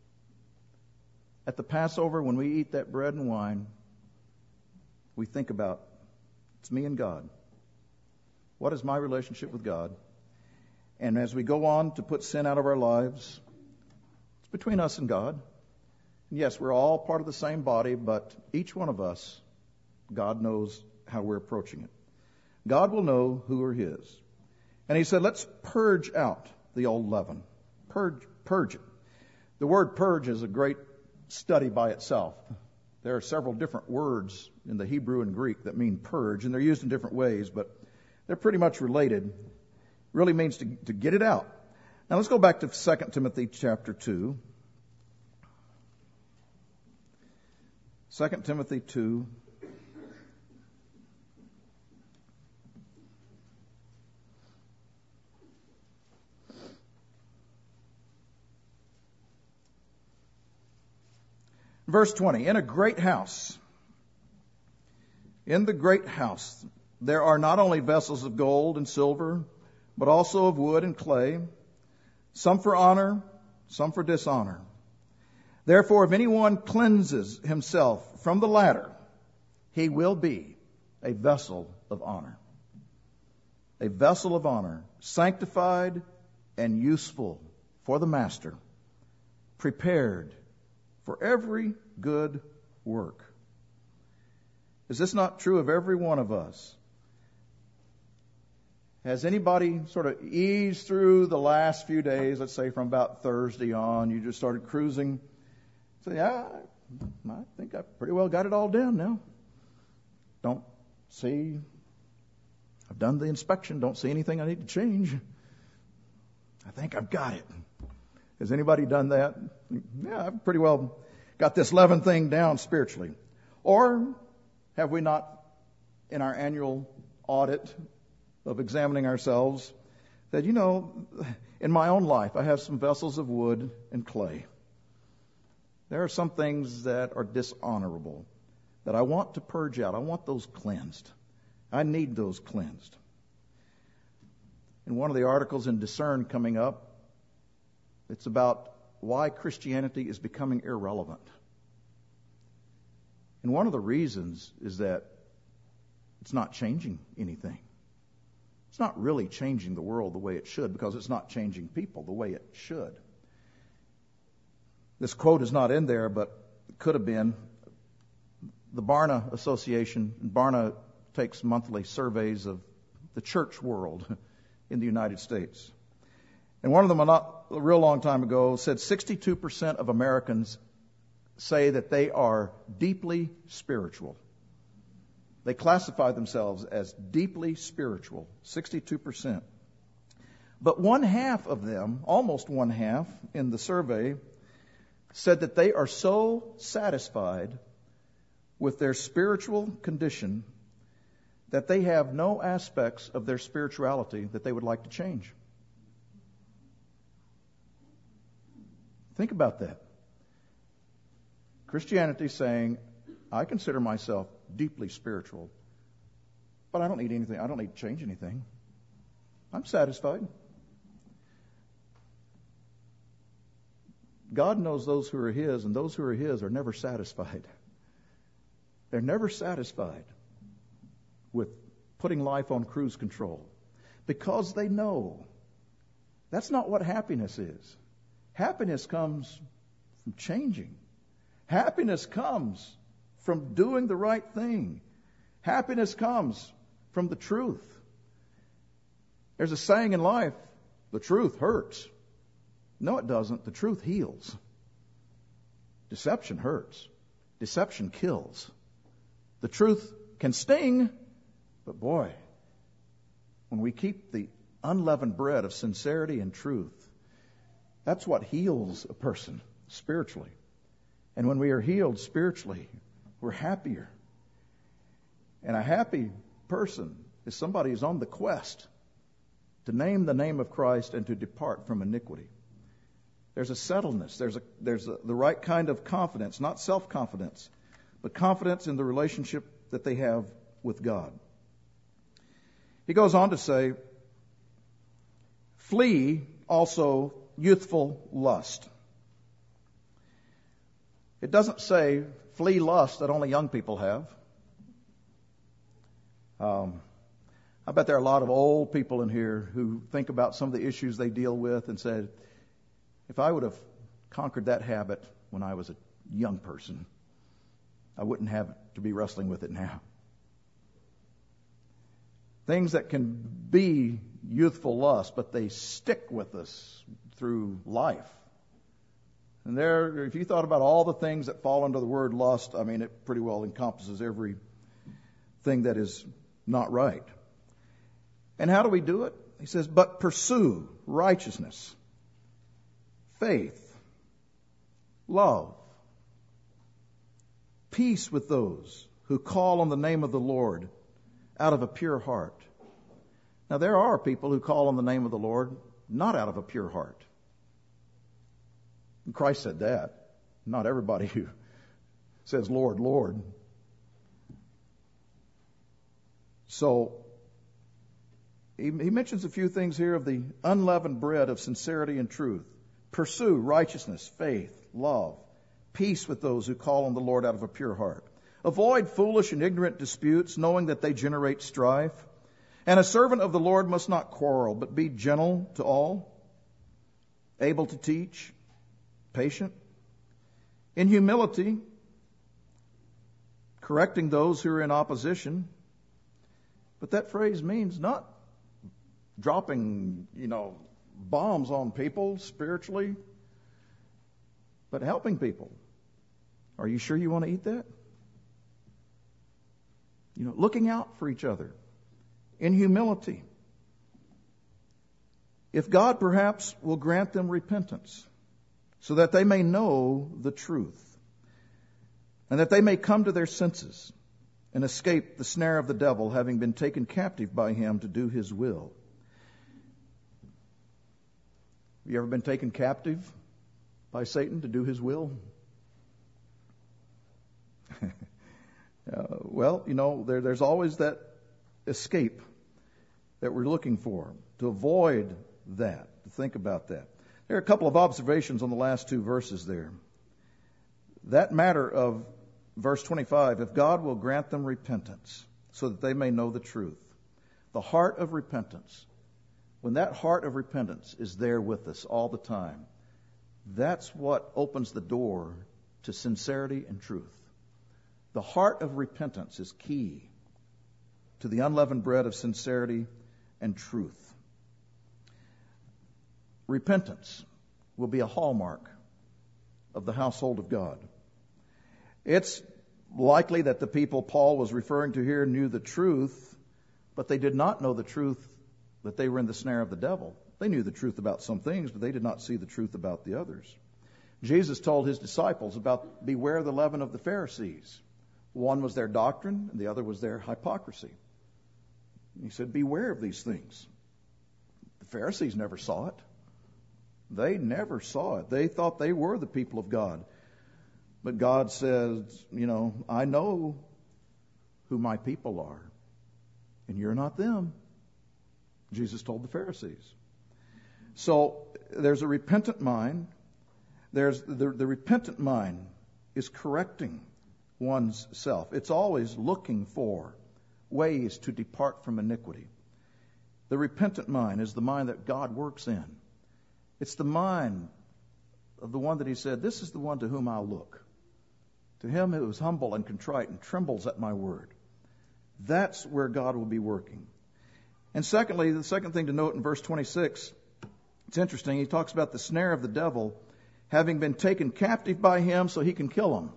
at the Passover when we eat that bread and wine, we think about, it's me and God. What is my relationship with God? And as we go on to put sin out of our lives, it's between us and God. And yes, we're all part of the same body, but each one of us, God knows how we're approaching it. God will know who are His. And He said, let's purge out the old leaven. Purge, purge it. The word purge is a great study by itself. There are several different words in the Hebrew and Greek that mean purge, and they're used in different ways, but they're pretty much related. It really means to, to get it out. Now let's go back to Second Timothy chapter two. Second Timothy two. Verse twenty, in a great house, in the great house, there are not only vessels of gold and silver, but also of wood and clay, some for honor, some for dishonor. Therefore, if anyone cleanses himself from the latter, he will be a vessel of honor. A vessel of honor, sanctified and useful for the master, prepared for every good work. Is this not true of every one of us? Has anybody sort of eased through the last few days, let's say from about Thursday on, you just started cruising? Say, yeah, I think I pretty well got it all down now. Don't see, I've done the inspection, don't see anything I need to change. I think I've got it. Has anybody done that? Yeah, I've pretty well got this leaven thing down spiritually. Or have we not, in our annual audit of examining ourselves, that, you know, in my own life, I have some vessels of wood and clay. There are some things that are dishonorable that I want to purge out. I want those cleansed. I need those cleansed. In one of the articles in Discern coming up, it's about why Christianity is becoming irrelevant. And one of the reasons is that it's not changing anything. It's not really changing the world the way it should, because it's not changing people the way it should. This quote is not in there, but it could have been. The Barna Association, Barna takes monthly surveys of the church world in the United States. And one of them, a real long time ago, said sixty-two percent of Americans say that they are deeply spiritual. They classify themselves as deeply spiritual, sixty-two percent. But one half of them, almost one half in the survey, said that they are so satisfied with their spiritual condition that they have no aspects of their spirituality that they would like to change. Think about that. Christianity saying, I consider myself deeply spiritual, but I don't need anything. I don't need to change anything. I'm satisfied. God knows those who are His, and those who are His are never satisfied. They're never satisfied with putting life on cruise control because they know that's not what happiness is. Happiness comes from changing. Happiness comes from doing the right thing. Happiness comes from the truth. There's a saying in life, the truth hurts. No, it doesn't. The truth heals. Deception hurts. Deception kills. The truth can sting, but boy, when we keep the unleavened bread of sincerity and truth, that's what heals a person spiritually. And when we are healed spiritually, we're happier. And a happy person is somebody who's on the quest to name the name of Christ and to depart from iniquity. There's a settledness. There's a there's a, the right kind of confidence, not self-confidence, but confidence in the relationship that they have with God. He goes on to say, flee also youthful lust. It doesn't say flee lust that only young people have. Um, I bet there are a lot of old people in here who think about some of the issues they deal with and said, if I would have conquered that habit when I was a young person, I wouldn't have to be wrestling with it now. Things that can be youthful lust, but they stick with us through life. And there, if you thought about all the things that fall under the word lust, I mean, it pretty well encompasses every thing that is not right. And how do we do it? He says, but pursue righteousness, faith, love, peace with those who call on the name of the Lord out of a pure heart. Now, there are people who call on the name of the Lord not out of a pure heart. And Christ said that. Not everybody who says, Lord, Lord. So, he, he mentions a few things here of the unleavened bread of sincerity and truth. Pursue righteousness, faith, love, peace with those who call on the Lord out of a pure heart. Avoid foolish and ignorant disputes, knowing that they generate strife. And a servant of the Lord must not quarrel, but be gentle to all, able to teach, patient, in humility, correcting those who are in opposition. But that phrase means not dropping, you know, bombs on people spiritually, but helping people. Are you sure you want to eat that? You know, looking out for each other in humility. If God perhaps will grant them repentance so that they may know the truth and that they may come to their senses and escape the snare of the devil, having been taken captive by him to do his will. Have you ever been taken captive by Satan to do his will? Uh, well, you know, there, there's always that escape that we're looking for, to avoid that, to think about that. There are a couple of observations on the last two verses there. That matter of verse twenty-five, if God will grant them repentance so that they may know the truth. The heart of repentance, when that heart of repentance is there with us all the time, that's what opens the door to sincerity and truth. The heart of repentance is key to the unleavened bread of sincerity and truth. Repentance will be a hallmark of the household of God. It's likely that the people Paul was referring to here knew the truth, but they did not know the truth that they were in the snare of the devil. They knew the truth about some things, but they did not see the truth about the others. Jesus told his disciples about beware the leaven of the Pharisees. One was their doctrine, and the other was their hypocrisy. He said, beware of these things. The Pharisees never saw it. They never saw it. They thought they were the people of God. But God says, you know, I know who my people are, and you're not them. Jesus told the Pharisees. So there's a repentant mind. There's the, the repentant mind is correcting one's self. It's always looking for ways to depart from iniquity. The repentant mind is the mind that God works in. It's the mind of the one that he said, this is the one to whom I'll look. To him who is humble and contrite and trembles at my word. That's where God will be working. And secondly, the second thing to note in verse twenty-six, it's interesting. He talks about the snare of the devil having been taken captive by him so he can kill him.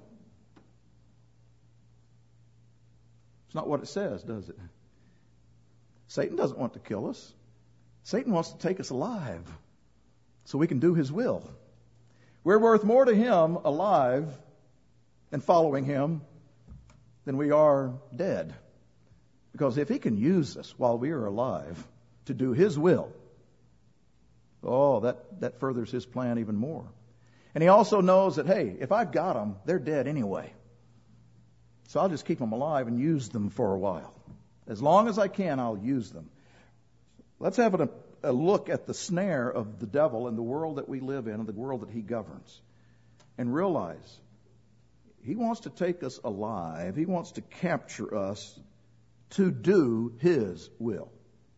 It's not what it says, does it? Satan doesn't want to kill us. Satan wants to take us alive so we can do his will. We're worth more to him alive and following him than we are dead. Because if he can use us while we are alive to do his will, oh, that, that furthers his plan even more. And he also knows that, hey, if I've got them, they're dead anyway. So I'll just keep them alive and use them for a while. As long as I can, I'll use them. Let's have a, a look at the snare of the devil in the world that we live in and the world that he governs. And realize he wants to take us alive. He wants to capture us to do his will.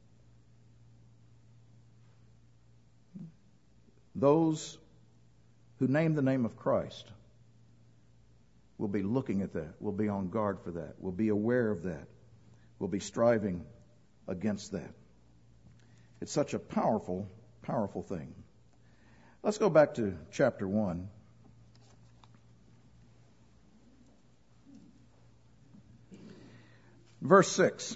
Those who name the name of Christ will be looking at that, will be on guard for that, will be aware of that, will be striving against that. It's such a powerful, powerful thing. Let's go back to chapter one. Verse six.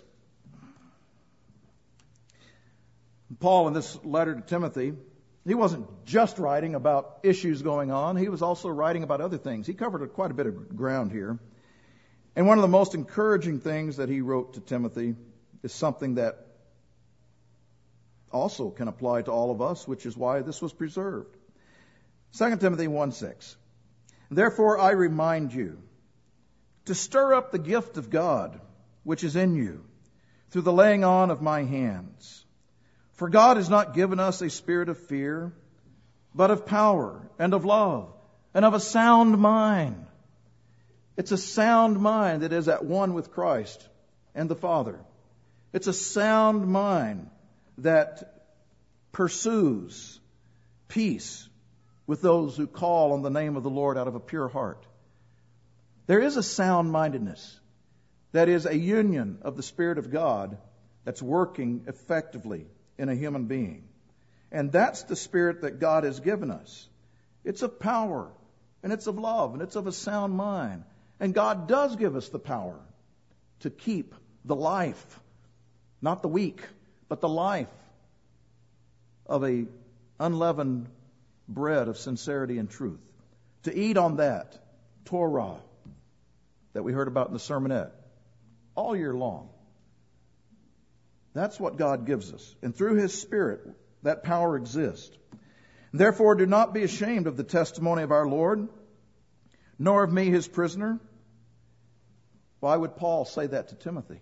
Paul, in this letter to Timothy, he wasn't just writing about issues going on. He was also writing about other things. He covered quite a bit of ground here. And one of the most encouraging things that he wrote to Timothy is something that also can apply to all of us, which is why this was preserved. Second Timothy one six. Therefore I remind you to stir up the gift of God which is in you through the laying on of my hands. For God has not given us a spirit of fear, but of power and of love and of a sound mind. It's a sound mind that is at one with Christ and the Father. It's a sound mind that pursues peace with those who call on the name of the Lord out of a pure heart. There is a sound-mindedness that is a union of the Spirit of God that's working effectively in a human being. And that's the Spirit that God has given us. It's of power, and it's of love, and it's of a sound mind. And God does give us the power to keep the life, not the weak, but the life of a unleavened bread of sincerity and truth. To eat on that Torah that we heard about in the sermonette all year long. That's what God gives us. And through His Spirit, that power exists. Therefore, do not be ashamed of the testimony of our Lord, nor of me, His prisoner. Why would Paul say that to Timothy?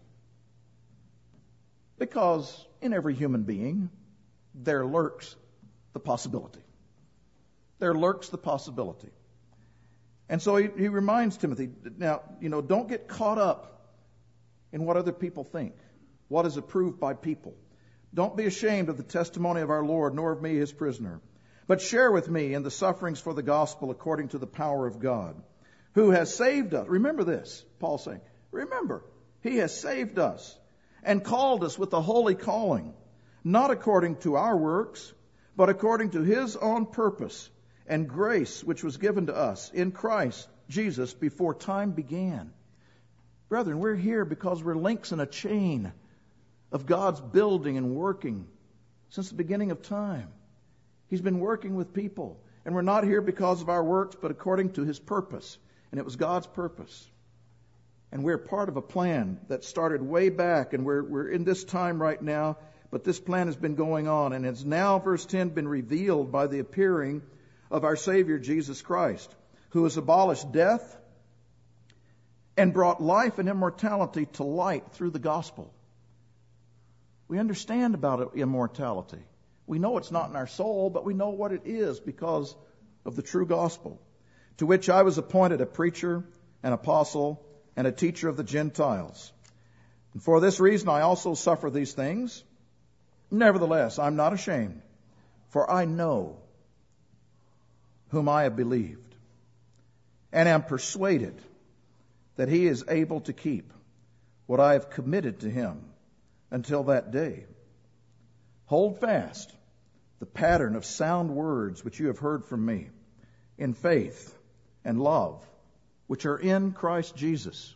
Because in every human being, there lurks the possibility. There lurks the possibility. And so he, he reminds Timothy, now, you know, don't get caught up in what other people think, what is approved by people. Don't be ashamed of the testimony of our Lord, nor of me, His prisoner. But share with me in the sufferings for the gospel according to the power of God, who has saved us. Remember this, Paul's saying. Remember, He has saved us and called us with a holy calling, not according to our works, but according to His own purpose and grace which was given to us in Christ Jesus before time began. Brethren, we're here because we're links in a chain of God's building and working since the beginning of time. He's been working with people. And we're not here because of our works, but according to His purpose. And it was God's purpose. And we're part of a plan that started way back, and we're, we're in this time right now, but this plan has been going on, and it's now, verse ten, been revealed by the appearing of our Savior Jesus Christ, who has abolished death and brought life and immortality to light through the gospel. We understand about immortality. We know it's not in our soul, but we know what it is because of the true gospel, to which I was appointed a preacher, an apostle, and a teacher of the Gentiles. And for this reason I also suffer these things. Nevertheless, I'm not ashamed, for I know whom I have believed, and am persuaded that he is able to keep what I have committed to him until that day. Hold fast the pattern of sound words which you have heard from me, in faith and love, which are in Christ Jesus.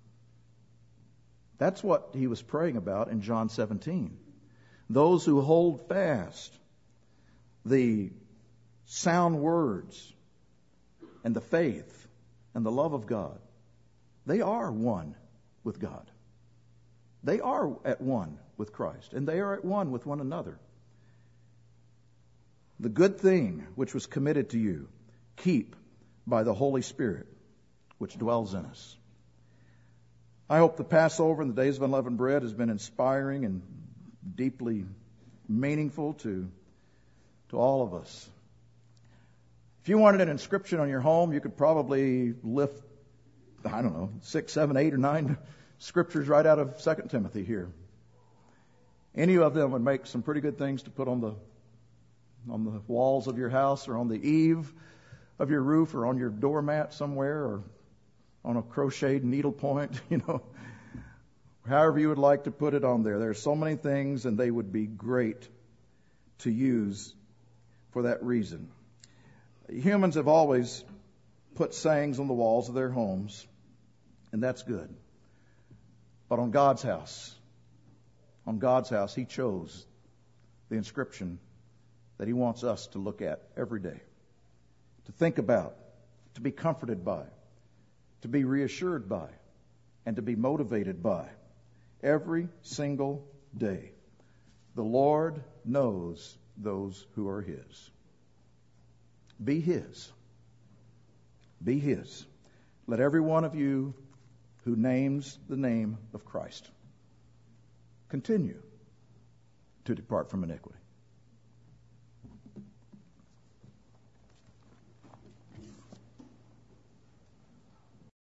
That's what he was praying about in John seventeen. Those who hold fast the sound words and the faith and the love of God, they are one with God. They are at one with Christ, and they are at one with one another. The good thing which was committed to you, keep by the Holy Spirit which dwells in us. I hope the Passover and the Days of Unleavened Bread has been inspiring and deeply meaningful to, to all of us. If you wanted an inscription on your home, you could probably lift, I don't know, six, seven, eight, or nine scriptures right out of Second Timothy here. Any of them would make some pretty good things to put on the on the walls of your house, or on the eave of your roof, or on your doormat somewhere, or on a crocheted needlepoint, you know, however you would like to put it on there. There are so many things, and they would be great to use for that reason. Humans have always put sayings on the walls of their homes, and that's good. But on God's house, on God's house, He chose the inscription that He wants us to look at every day, to think about, to be comforted by, to be reassured by, and to be motivated by every single day. The Lord knows those who are His. Be His. Be His. Let every one of you who names the name of Christ continue to depart from iniquity.